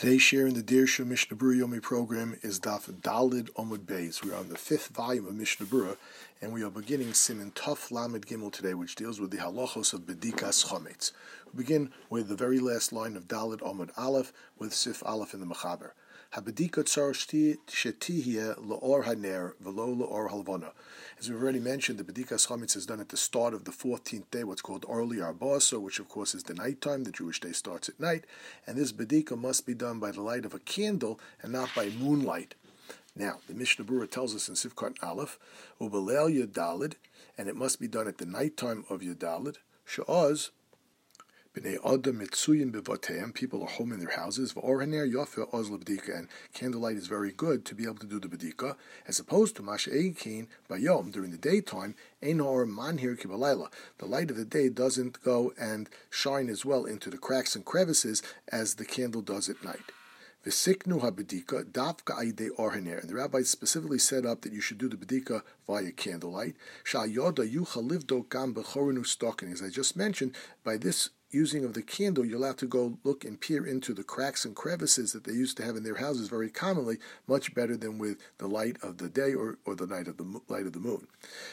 Today's share in the Dirshu Mishnah Berurah Yomi program is Daf Dalid Omud Beis. We are on the 5th volume of Mishnah Berurah, and we are beginning Siman Tuf Lamed Gimel today, which deals with the halachos of Bedikas Chometz. We begin with the very last line of Dalid Omud Aleph with Sif Aleph in the Mechaber. Habedika tzar shetihye leor haner velo leor halvana. As we've already mentioned, the Bedikas Chometz is done at the start of the 14th day, what's called Orli Arbasa, which of course is the nighttime. The Jewish day starts at night, and this Bedika must be done by the light of a candle and not by moonlight. Now, the Mishnah Berurah tells us in Sifkat Aleph, Ubelel Yadalid, and it must be done at the nighttime of Yadalid, Sha'az, B'nei Adam Mitzuyim B'vateim, people are home in their houses, V'or Haner Yofe Oz L'Bedika, and candlelight is very good to be able to do the Bedika, as opposed to Masha Eikin Bayom, during the daytime, Ein Ha'or Manhir Kibalayla. The light of the day doesn't go and shine as well into the cracks and crevices as the candle does at night. V'siknu ha-bedika dafka aidei or haner, and the rabbis specifically set up that you should do the bedika via candlelight. Sha'yoda yucha livdo gam b'chorenu stokin. As I just mentioned, by this using of the candle, you're allowed to go look and peer into the cracks and crevices that they used to have in their houses very commonly, much better than with the light of the day or the light of the moon.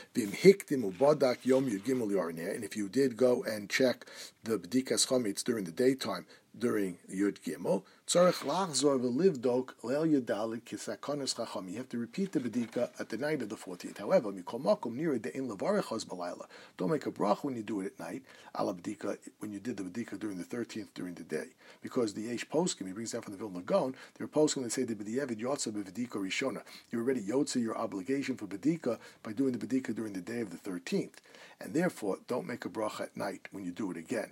And if you did go and check the Bedikas Chometz during the daytime, during Yud Gimel, you have to repeat the Bedika at the night of the 14th. However, don't make a brach when you do it at night, ala Bedika, when you did the Bedika during the 13th during the day. Because the Eish Poskim, he brings down from the Vilna Gaon, they're Poskim that say the B'diavad Yotza B'Vedika Rishona. You already Yotza your obligation for Bedika by doing the Bedika during the day of the 13th. And therefore, don't make a brach at night when you do it again.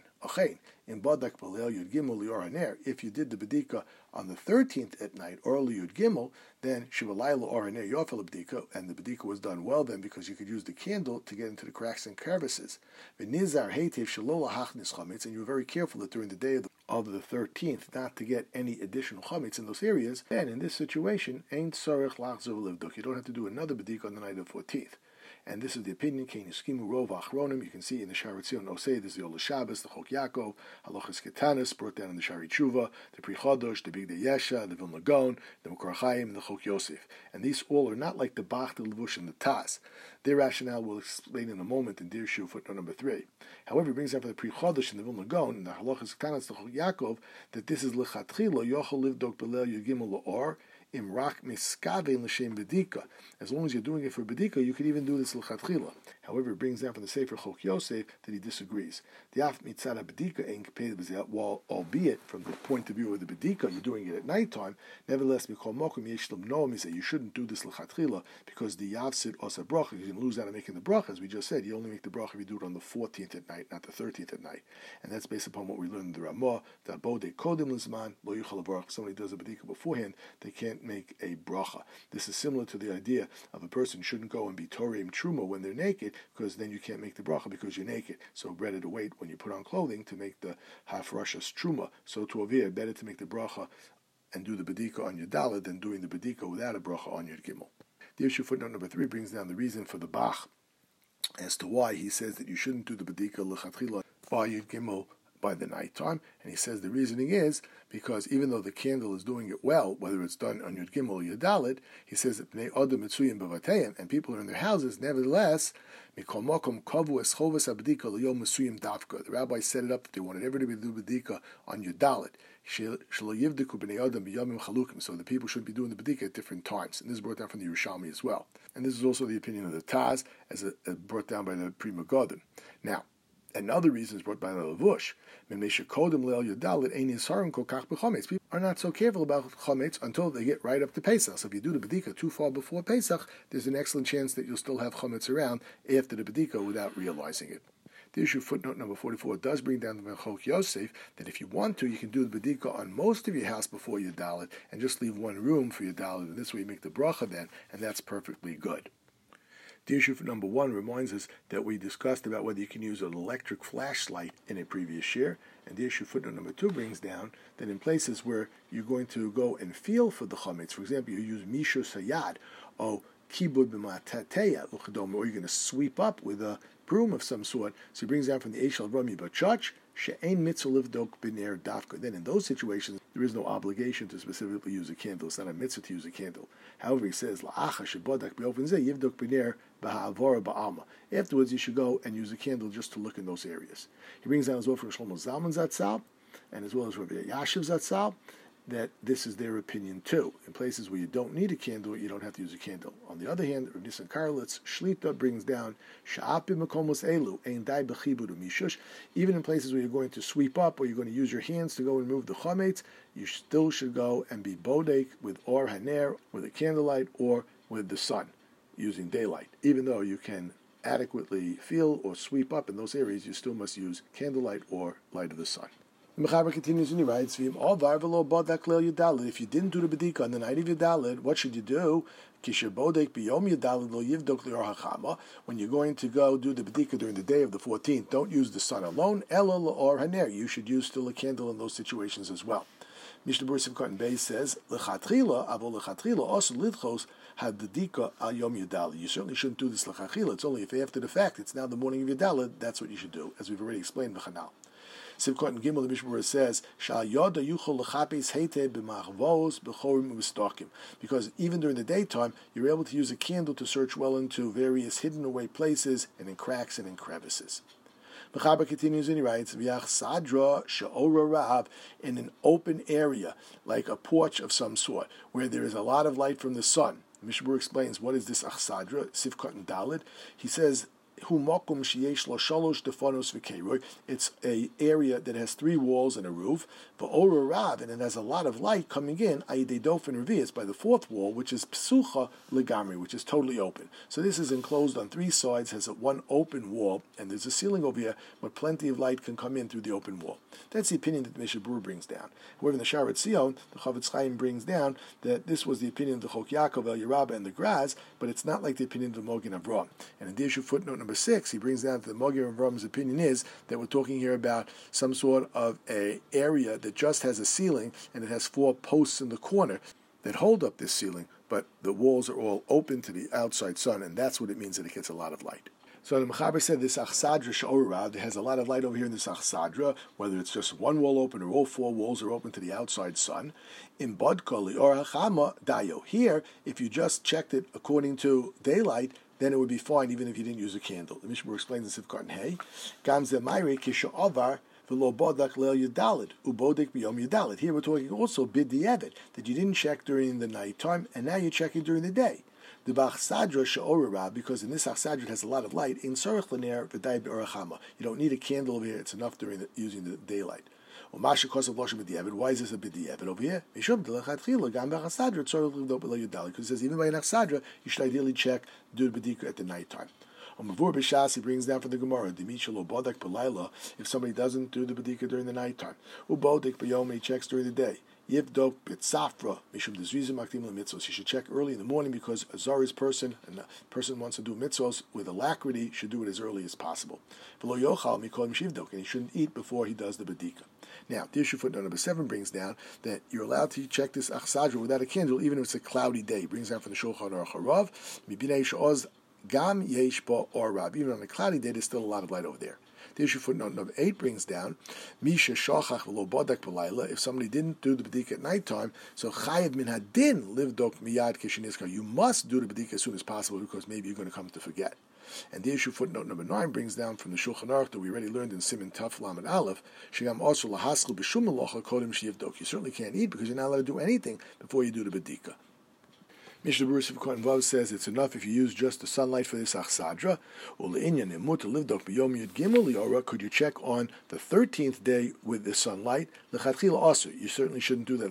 In Badak Balel Yud Gimel Lior Haner, if you did the Bedika on the 13th at night, or Yud Gimel, then Shivalayla or Haner Yofel Bedika, and the Bedika was done well then because you could use the candle to get into the cracks and crevices. V'nizar Heitev Shalola Hachnis Chometz, and you were very careful that during the day of the 13th not to get any additional Chometz in those areas. Then in this situation, Ein Tzarech Lachzor Livdok. You don't have to do another Bedika on the night of the 14th. And this is the opinion, Kein Yiskimu Rov Achronim. You can see in the Shari Tzion Osei, this is the Ola Shabbos, the Chok Yaakov, Halachas Ketanis, brought down in the Shari Tshuva, the Pri Chodosh, the Big Day Yesha, the Vilna Gaon, the Mukar Chaim, and the Chok Yosef. And these all are not like the Bach, the Levush, and the Taz. Their rationale we'll explain in a moment in Dirshu footnote number 3. However, he brings out for the Pri Chodosh and the Vilna Gaon, and the Halachas Ketanis, the Chok Yaakov, that this is Lechatchila, Yochel Livdok Belel Yugimel La'or, Imrak Miskave L'Shem Bedika. As long as you're doing it for Bedika, you could even do this L'Chatchila. However, it brings down from the Sefer Chok Yosef that he disagrees. The Af Mitzad Bedika ain't compared with that, while albeit from the point of view of the Bedika, you're doing it at nighttime. Nevertheless, Mikol Mokum Yeshlam Noam, he said you shouldn't do this L'Chatchila because the Yavsid Osa Bracha, you can lose out on making the bracha. As we just said, you only make the bracha if you do it on the 14th at night, not the 13th at night. And that's based upon what we learned in the Ramah, that Bode Kodim Lizman, Lo Yuchal Bracha. Somebody does a Bedika beforehand, they can't make a bracha. This is similar to the idea of a person shouldn't go and be Toreim Truma when they're naked, because then you can't make the bracha because you're naked. So better to wait when you put on clothing to make the Hafrashas Truma. So to Avir, better to make the bracha and do the Bedika on your Dalet than doing the Bedika without a bracha on your Gimel. The issue footnote number 3 brings down the reason for the Bach as to why he says that you shouldn't do the Bedika L'Chatchila by your Gimel by the nighttime, and he says the reasoning is because even though the candle is doing it well, whether it's done on Yud Gimel or Yud Daled, he says that Bnei Adam Mitzuyim B'Vateim, and people are in their houses. Nevertheless, Mikol Mokom Kavu Eschovas Abdika L'Yom Misuyim Dafka. The rabbi set it up that they wanted everybody to do Bedika on Yud Daled. Shelo Yivdiku Bnei Adam B'Yomim Chalukim. So the people should be doing the Bedika at different times, and this is brought down from the Yerushalmi as well. And this is also the opinion of the Taz, as brought down by the Pri Megadim. Now, another reason is brought by the Levush. People are not so careful about Chometz until they get right up to Pesach. So if you do the Bedika too far before Pesach, there's an excellent chance that you'll still have Chometz around after the Bedika without realizing it. The issue footnote number 44 does bring down the Chok Yosef that if you want to, you can do the Bedika on most of your house before your Dalet and just leave one room for your Dalet, and this way you make the bracha then, and that's perfectly good. The issue for number 1 reminds us that we discussed about whether you can use an electric flashlight in a previous year, and the issue footnote number 2 brings down that in places where you're going to go and feel for the Chometz, for example, you use Mishu Sayad, or Kibud B'Matateya, or you're going to sweep up with a broom of some sort. So he brings down from the Eshel Rami Bachach she'ein mitzvah livdok b'ner dafka. Then in those situations, there is no obligation to specifically use a candle. It's not a mitzvah to use a candle. However, he says, la'acha shebodak b'ofen zeh yivdok b'ner b'ha'avora ba'alma. Afterwards, you should go and use a candle just to look in those areas. He brings down as well from Shlomo Zalman Zatzal, and as well as Rabbi Yashiv Zatzal, that this is their opinion too. In places where you don't need a candle, you don't have to use a candle. On the other hand, Rav Nissen Karelitz Shlita brings down Sha'api Makomos Elu Ein Dai B'Chibudu Mishush. Even in places where you're going to sweep up or you're going to use your hands to go and remove the chametz, you still should go and be bodek with or haner, with a candlelight, or with the sun, using daylight. Even though you can adequately feel or sweep up in those areas, you still must use candlelight or light of the sun. The Mechaber continues and he writes, if you didn't do the bedika on the night of Yudalid, what should you do? When you're going to go do the bedika during the day of the 14th, don't use the sun alone. You should use still a candle in those situations as well. Mishnah Berurah Simchat Beis says, also lidchos had the dika al yom Yudalid. You certainly shouldn't do this l'chachila. It's only if after the fact, it's now the morning of Yudalid, that's what you should do, as we've already explained v'chanal. Simchat and Gimel, the Mishnah Berurah says, because even during the daytime, you're able to use a candle to search well into various hidden away places and in cracks and in crevices. Mechaber continues and he writes, in an open area, like a porch of some sort, where there is a lot of light from the sun. Mishnah Berurah explains, what is this achsadra, Sivkot and Dalid? He says, it's a area that has 3 walls and a roof, and it has a lot of light coming in. It's by the 4th wall, which is psucha legamri, which is totally open. So this is enclosed on 3 sides, has one open wall, and there's a ceiling over here, but plenty of light can come in through the open wall. That's the opinion that the Mishnah Berurah brings down. However, in the Sharet Zion, the Chavetz Chaim brings down that this was the opinion of the Chok Yaakov, El Yerabah, and the Graz, but it's not like the opinion of the Mogen Avraham. And in the issue footnote number 6, he brings down that the Mogen Avraham's opinion is that we're talking here about some sort of a area that just has a ceiling and it has 4 posts in the corner that hold up this ceiling, but the walls are all open to the outside sun, and that's what it means that it gets a lot of light. So the Mechaber said this achsadra she'orah, there has a lot of light over here in this achsadra, whether it's just one wall open or all 4 walls are open to the outside sun. In bodka li'or hachama dayo. Here, if you just checked it according to daylight, then it would be fine even if you didn't use a candle. The Mishnah Berurah explains in Sivkot and Hey, Gam ze mayre kisha'avar v'lo bodak leil yudalid ubodik b'yom yudalid. Here we're talking also b'di'evet, that you didn't check during the night time and now you're checking during the day. The b'achsadra she'orah, because in this achsadra it has a lot of light, in sarich l'ner v'day b'orachama. You don't need a candle over here; it's enough during using the daylight. Why is this a b'di'evet over here? Because it says even by an achsadra, you should ideally check do the bedika at the night time. Mavur b'shas, he brings down from the Gemara, if somebody doesn't do the bedika during the night time, ubodik b'yom, he checks during the day. Yivdok b'tzafra mishum dezrizim akdim l'mitzvos. You should check early in the morning because a Zari's person, and a person wants to do mitzvos with alacrity, should do it as early as possible. V'lo yochal mikol mishivdok, and he shouldn't eat before he does the bedika. Now, the issue footnote number 7 brings down that you're allowed to check this achsadra without a candle, even if it's a cloudy day. It brings down from the Shulchan Aruch Harav, mibinei she'oz gam yesh bo or rab. Even on a cloudy day, there's still a lot of light over there. The issue footnote number 8 brings down, Misha shachach v'lo bodak b'layla. If somebody didn't do the bedika at nighttime, so chayiv min hadin livdok miyad kishinizkar. You must do the bedika as soon as possible because maybe you're going to come to forget. And the issue footnote number 9 brings down from the Shulchan Aruch that we already learned in Siman Taf Lamed Aleph, Shegam also lahaskil b'shum melacha kodim sheyivdok. You certainly can't eat because you're not allowed to do anything before you do the bedika. Mishnah Berurah Sivkot and Vav says it's enough if you use just the sunlight for this achsadra. Could you check on the 13th day with the sunlight? You certainly shouldn't do that.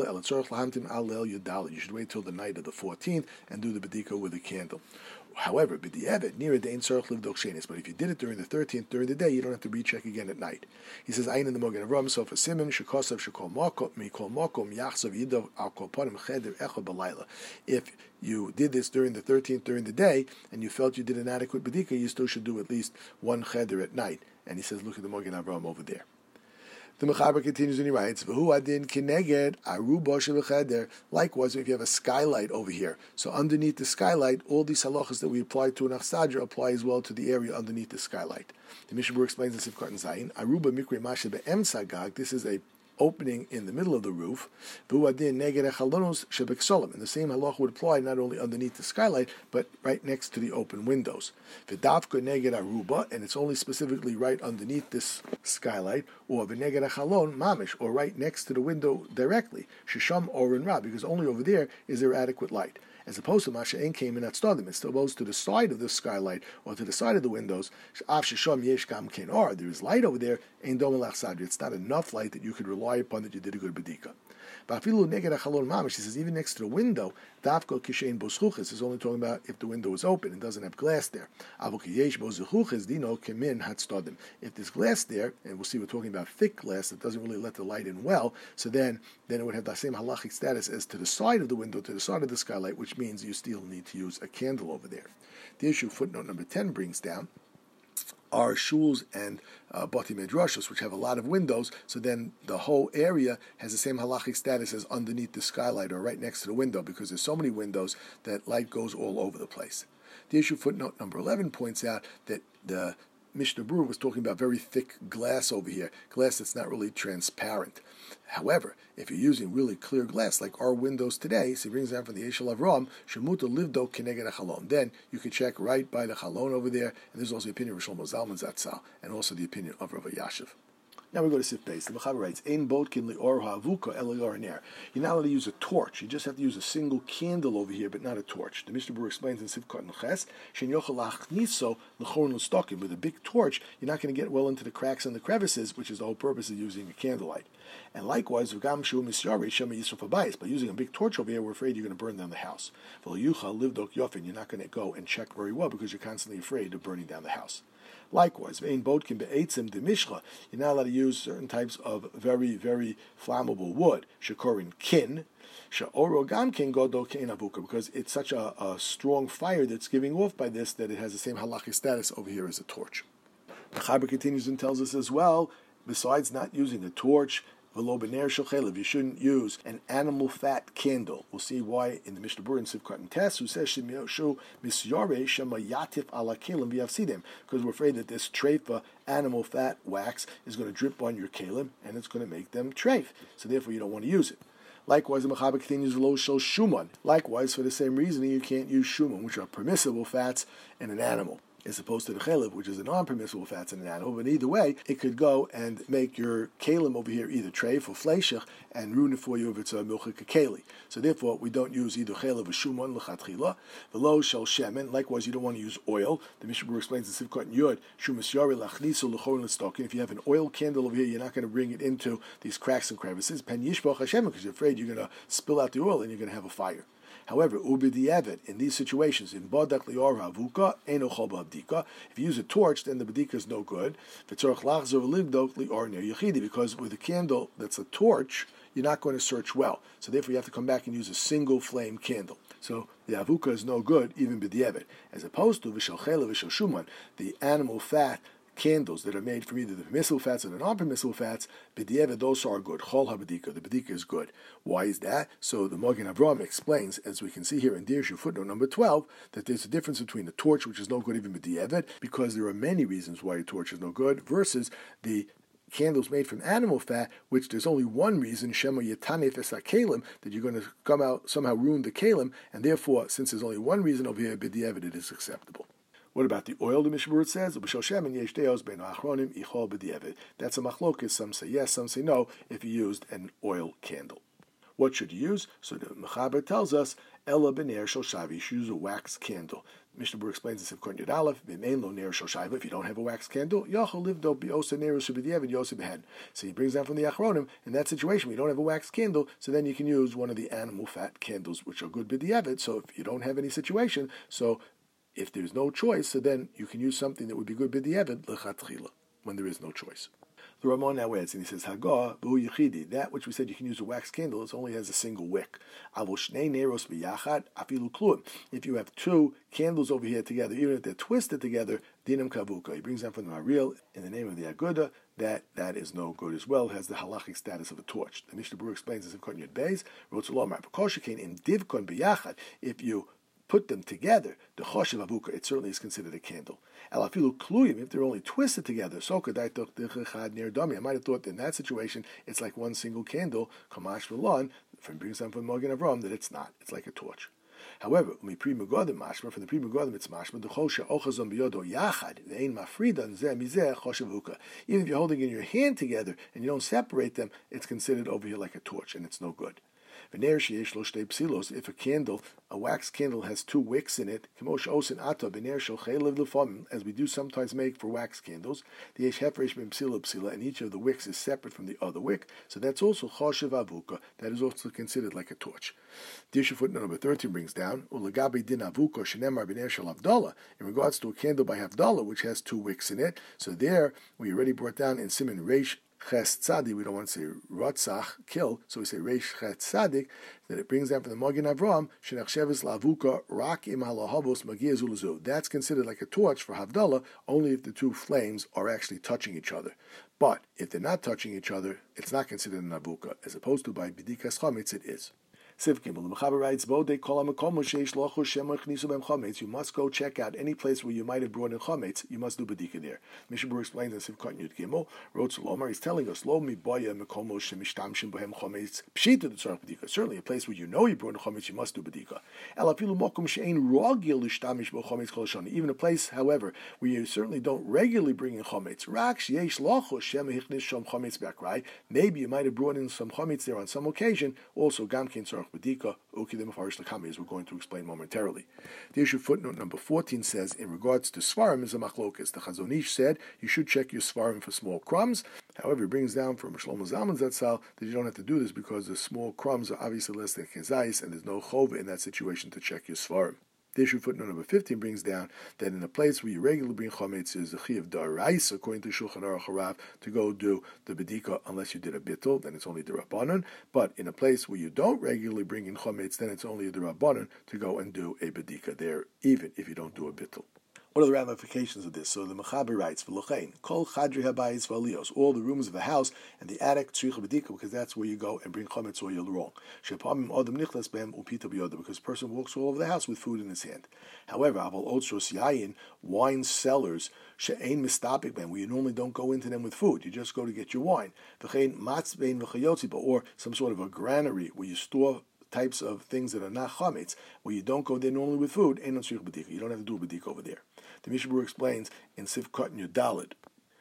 You should wait till the night of the 14th and do the bedika with a candle. However, b'di'evet near a day in tzarich livdok shenis. But if you did it during the 13th, during the day, you don't have to recheck again at night. He says, "Ayin in the Mogen Avraham sofa simin shekosav shekol makom mikol makom yachsav yidav al kol panim cheder echad b'layla." If you did this during the 13th during the day and you felt you did an adequate bedika, you still should do at least one cheder at night. And he says, look at the Mogen Avraham over there. The Mechaber continues and he writes, "V'hu adin kineged aruba shebecheder." Likewise, if you have a skylight over here, so underneath the skylight, all these halachas that we apply to an achsadra apply as well to the area underneath the skylight. The Mishnah Berurah explains in Sivkot and Zayin, aruba mikre mashe be'emtza gag. This is a opening in the middle of the roof. And the same halacha would apply not only underneath the skylight, but right next to the open windows. And it's only specifically right underneath this skylight, or mamish, or right next to the window directly, shisham orin ra, because only over there is there adequate light. As opposed to Masha'en came in at Stadim, it still goes to the side of the skylight or to the side of the windows. There is light over there, it's not enough light that you could rely upon that you did a good bedika. He says even next to the window, this is only talking about if the window is open and doesn't have glass there. If there's glass there, and we'll see we're talking about thick glass that doesn't really let the light in well, so then it would have the same halachic status as to the side of the window, to the side of the skylight, which means you still need to use a candle over there. The issue footnote number 10 brings down are shuls and bati medrashos, which have a lot of windows, so then the whole area has the same halachic status as underneath the skylight or right next to the window, because there's so many windows that light goes all over the place. The issue footnote number 11 points out that the Mishnah Berurah was talking about very thick glass over here, glass that's not really transparent. However, if you're using really clear glass like our windows today, so he brings down from the Eshel Avram, Shemuta livdo keneged chalon. Then you can check right by the chalon over there, and there's also the opinion of Shlomo Zalman Zatzal, and also the opinion of Rav Yashiv. Now we go to Sif Beis. The Mechaber writes, "Ein bodkin lior ha'avuka el lior ner." You're not allowed to use a torch. You just have to use a single candle over here, but not a torch. The Mishnah Berurah explains in Sivkot and Ches, "Shen yochel lachniso l'chorn l'stokim." With a big torch, you're not going to get well into the cracks and the crevices, which is the whole purpose of using a candlelight. And likewise, v'gam shu misyare shema yisuf habayis. By using a big torch over here, we're afraid you're going to burn down the house. V'lo yuchal livdok yofin. You're not going to go and check very well because you're constantly afraid of burning down the house. Likewise, ve'ein bodkin be'etzim demishcha. You're not allowed to use certain types of very, very flammable wood. Shekorin kin. She'oro gam kin godo kein avuka. Because it's such a strong fire that's giving off by this that it has the same halachic status over here as a torch. The Chaber continues and tells us as well, besides not using a torch, you shouldn't use an animal fat candle. We'll see why in the Mishnah Berurah in Sivkot and Tes, who says because we're afraid that this treifa animal fat wax is going to drip on your kalim and it's going to make them treif. So therefore you don't want to use it. Likewise, the Mechaber continues lo shel shuman. Likewise, for the same reason, you can't use shuman, which are permissible fats in an animal, as opposed to the chalev, which is a non-permissible fats in an animal. But either way, it could go and make your kalim over here either treif or fleishach and ruin it for you if it's a milchik keli. So therefore, we don't use either chalev or shuman l'chatchila. V'lo shel shemen. Likewise, you don't want to use oil. The Mishnah Berurah explains in Sivkot and Yud, shumas yari lachnisu l'chorin l'stokin. If you have an oil candle over here, you're not going to bring it into these cracks and crevices. Pen yishbach Hashem, because you're afraid you're going to spill out the oil and you're going to have a fire. However, ubidiyavad, in these situations, in badak lior havuka, eno chol b'abdika. If you use a torch, then the bedika is no good. V'tzorach lachzor libdok lior ner yechidi, because with a candle that's a torch, you're not going to search well. So therefore, you have to come back and use a single flame candle. So the avuka is no good, even b'diavad. As opposed to v'shel chela v'shel shuman, the animal fat candles that are made from either the permissible fats or the non-permissible fats, b'diavad, those are good. Chol ha-b'dika, the b'dika is good. Why is that? So the Magen Avraham explains, as we can see here in Dirshu footnote number 12, that there's a difference between the torch, which is no good even b'diavad, because there are many reasons why a torch is no good, versus the candles made from animal fat, which there's only one reason, shema yatanef es kalim, that you're going to come out, somehow ruin the kalim, and therefore, since there's only one reason over here, b'diavad, it is acceptable. What about the oil? The Mishnah Berurah says, that's a machlokes. Some say yes, some say no, if you used an oil candle. What should you use? So the Mechaber tells us, Ella b'ner shel shava, you should use a wax candle. Mishnah Berurah explains this in Sivkot Yud Aleph, v'mein lo ner shel shava, if you don't have a wax candle, yachol livdo bi'osa neru sheb'diavad yosa b'hen. So he brings down from the Achronim, in that situation, we don't have a wax candle, so then you can use one of the animal fat candles, which are good b'diavad. So if you don't have any situation, so if there's no choice, so then you can use something that would be good b'diavad l'chatchila, when there is no choice. The Ramon now adds, and he says, Hagah v'hu yichidi. That which we said you can use a wax candle, it only has a single wick. Avo shnei neros b'yachad afilu kluim. If you have two candles over here together, even if they're twisted together, dinam kavuka. He brings down from the Maril in the name of the Aguda that is no good as well. It has the halachic status of a torch. The Mishnah Berurah explains this in Kotnyot Beis. Rotzolomar b'koshikein in divkon b'yachad. If you put them together, the choshev avuka, it certainly is considered a candle. Elafilu kluyim, if they're only twisted together, so I might have thought that in that situation it's like one single candle, kamash v'lon, from brings down from Magen Avram, that it's not. It's like a torch. However, from the Pri Megadim it's mashma, the choshe ochazon biyodo yachad, ve'ein mafridan zeh mizeh choshev avuka. Even if you're holding in your hand together and you don't separate them, it's considered over here like a torch, and it's no good. If a wax candle has two wicks in it, as we do sometimes make for wax candles, and each of the wicks is separate from the other wick, so that's also choshev avuka, that is also considered like a torch. Dirshu footnote number 13 brings down, in regards to a candle by Havdalah, which has two wicks in it, so there we already brought down in Siman Reish Ches Tzadik, we don't want to say Ratzach, kill, so we say Reish Ches Tzadik, that it brings down from the Magen Avram, Shenachsheves Lavuka, Rak im halahavos Magia Zulazu. That's considered like a torch for Havdalah, only if the two flames are actually touching each other. But if they're not touching each other, it's not considered an Avuka, as opposed to by B'dikas Chametz, it is. Siv Gimel, the Mechaber writes, you must go check out any place where you might have brought in chametz. You must do bedika there. Mishnah Berurah explains in Siv Kotnyot Gimel, wrote Solomar, he's telling us, lo mi boya mekomo shemishtamshim bohem chametz pshita d'tzarach bedika. Certainly a place where you know you brought in chametz, you must do bedika. Elafilu mokom she'ein rogil l'shtamish bo chametz kol shana. Even a place, however, where you certainly don't regularly bring in chametz. Rak sheyesh lochos shem hichnis shom chametz bakrai. Maybe you might have brought in some chametz there on some occasion. Also gamkin tzarach Bedika, Ukidim Farish Lakami, as we're going to explain momentarily. The issue footnote number 14 says, in regards to Svarim, is a machlokas. The Chazon Ish said you should check your Svarim for small crumbs. However, he brings down from Shlomo Zalman Zatzal that you don't have to do this because the small crumbs are obviously less than kezais, and there's no chova in that situation to check your Svarim. The issue footnote number 15 brings down that in a place where you regularly bring chametz, is a chiyav darais, according to Shulchan Aruch Harav, to go do the bedika unless you did a bittul, then it's only derabanan. But in a place where you don't regularly bring in chametz, then it's only a derabanan to go and do a bedika there, even if you don't do a bittul. What are the ramifications of this? So the Mechaber writes, "V'lochein kol chadri habayis v'aliyos," all the rooms of the house and the attic tzricha bedika, because that's where you go and bring chametz or you're wrong. Shepamim adam nichlas behem upita b'yoda, because a person walks all over the house with food in his hand. However, aval otros yayin, wine cellars she'ein mistapik behem, where you normally don't go into them with food, you just go to get your wine. V'chein matz bein v'chayotziba, or some sort of a granary where you store types of things that are not chametz, where you don't go there normally with food, ain't no tzricha bedika. You don't have to do a bedika over there. The Mishnah Berurah explains in Siv Kotnyot Daled,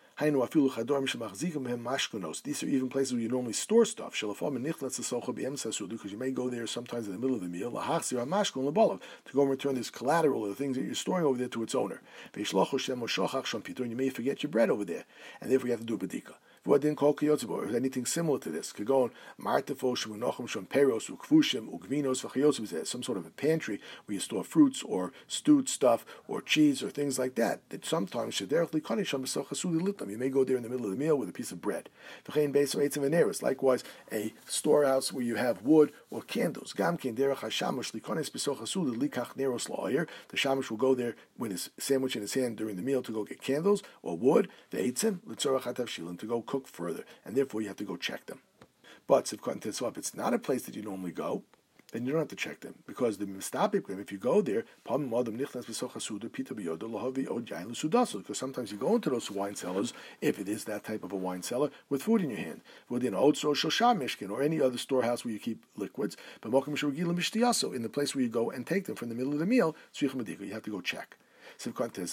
these are even places where you normally store stuff, because you may go there sometimes in the middle of the meal, to go and return this collateral or the things that you're storing over there to its owner. And you may forget your bread over there, and therefore you have to do a bedika. Or anything similar to this. Some sort of a pantry where you store fruits or stewed stuff or cheese or things like that. That sometimes you may go there in the middle of the meal with a piece of bread. Likewise, a storehouse where you have wood or candles. The shamash will go there with his sandwich in his hand during the meal to go get candles or wood, to go cook further, and therefore you have to go check them. But if it's not a place that you normally go, then you don't have to check them, because the mistapik, if you go there, because sometimes you go into those wine cellars, if it is that type of a wine cellar, with food in your hand, or any other storehouse where you keep liquids, but in the place where you go and take them from the middle of the meal, you have to go check. But in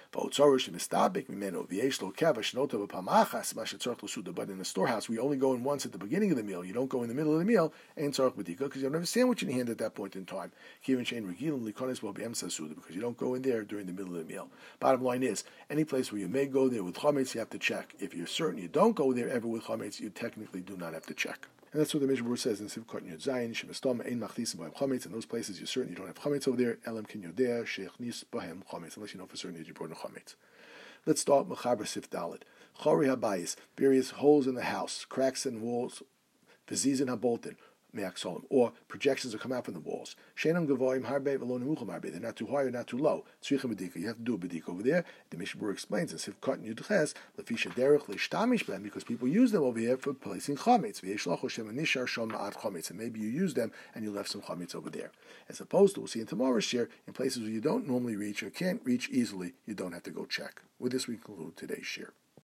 the storehouse, we only go in once at the beginning of the meal. You don't go in the middle of the meal, because you don't have a sandwich in your hand at that point in time. Because you don't go in there during the middle of the meal. Bottom line is, any place where you may go there with chametz, you have to check. If you're certain you don't go there ever with chametz, you technically do not have to check. And that's what the Mishnah Berurah says in Siv Kotnyot Zayin, Shemestom ein machlisim bohem chametz. In those places, you're certain you don't have chametz over there. Elam ken yodea sheichnis bohem chametz, unless you know for certain that you brought in chametz. Let's start Mechaber Sif Dalet. Chori habayis, various holes in the house, cracks in walls, v'zizin haboltin, or projections that come out from the walls. Shenam gavoim harbe v'lo nemucham harbe. They're not too high or not too low. Tzricha bedika. You have to do a bedika over there. The Mishnah Berurah explains in Sif Katan Yudches lefisha derech lishtamish b'hem, because people use them over here for placing chametz. V'yeshlocho shem nishar shom ma'at chametz, and maybe you use them and you left some chametz over there. As opposed to, we'll see in tomorrow's shir, in places where you don't normally reach or can't reach easily, you don't have to go check. With this, we conclude today's shir.